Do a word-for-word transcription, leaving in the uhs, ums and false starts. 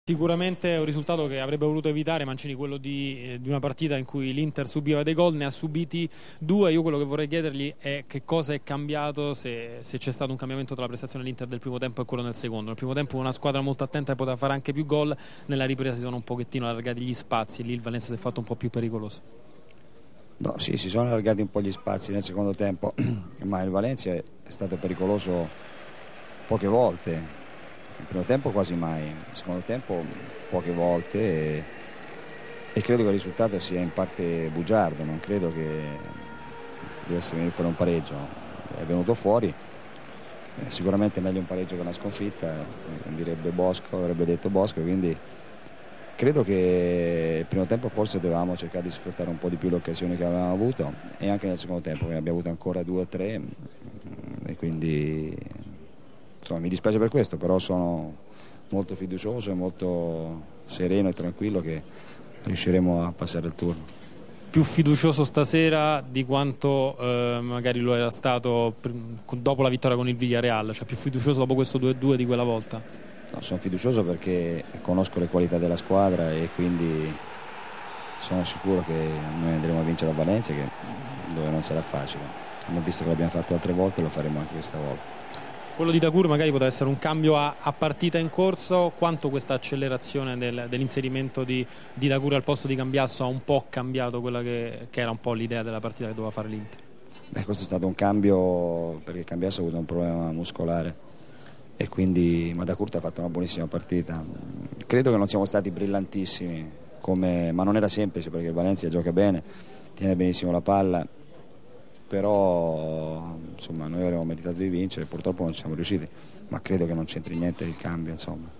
Sicuramente è un risultato che avrebbe voluto evitare Mancini, quello di, eh, di una partita in cui l'Inter subiva dei gol, ne ha subiti due. Io quello che vorrei chiedergli è che cosa è cambiato, se, se c'è stato un cambiamento tra la prestazione dell'Inter del primo tempo e quello nel secondo. Nel primo tempo una squadra molto attenta e poteva fare anche più gol, nella ripresa si sono un pochettino allargati gli spazi, lì il Valencia si è fatto un po' più pericoloso. No, sì, si sono allargati un po' gli spazi nel secondo tempo, ma il Valencia è stato pericoloso poche volte. Il primo tempo quasi mai, il secondo tempo poche volte e, e credo che il risultato sia in parte bugiardo, non credo che dovesse venire fuori un pareggio, è venuto fuori, eh, sicuramente meglio un pareggio che una sconfitta, eh, direbbe Bosco, avrebbe detto Bosco, quindi credo che il primo tempo forse dovevamo cercare di sfruttare un po' di più le occasioni che avevamo avuto e anche nel secondo tempo, che ne abbiamo avuto ancora due o tre e quindi... Insomma, mi dispiace per questo, però sono molto fiducioso e molto sereno e tranquillo che riusciremo a passare il turno. Più fiducioso stasera di quanto eh, magari lo era stato dopo la vittoria con il Villarreal, cioè più fiducioso dopo questo due a due di quella volta? No, sono fiducioso perché conosco le qualità della squadra e quindi sono sicuro che noi andremo a vincere a Valencia, che, dove non sarà facile. Abbiamo visto che l'abbiamo fatto altre volte e lo faremo anche questa volta. Quello di Dagur magari poteva essere un cambio a, a partita in corso, quanto questa accelerazione del, dell'inserimento di, di Dagur al posto di Cambiasso ha un po' cambiato quella che, che era un po' l'idea della partita che doveva fare l'Inter? Beh, questo è stato un cambio perché Cambiasso ha avuto un problema muscolare e quindi Madacurta ha fatto una buonissima partita. Credo che non siamo stati brillantissimi, come, ma non era semplice perché il Valencia gioca bene, tiene benissimo la palla, però insomma noi avremmo meritato di vincere, purtroppo non ci siamo riusciti, ma credo che non c'entri niente il cambio, insomma.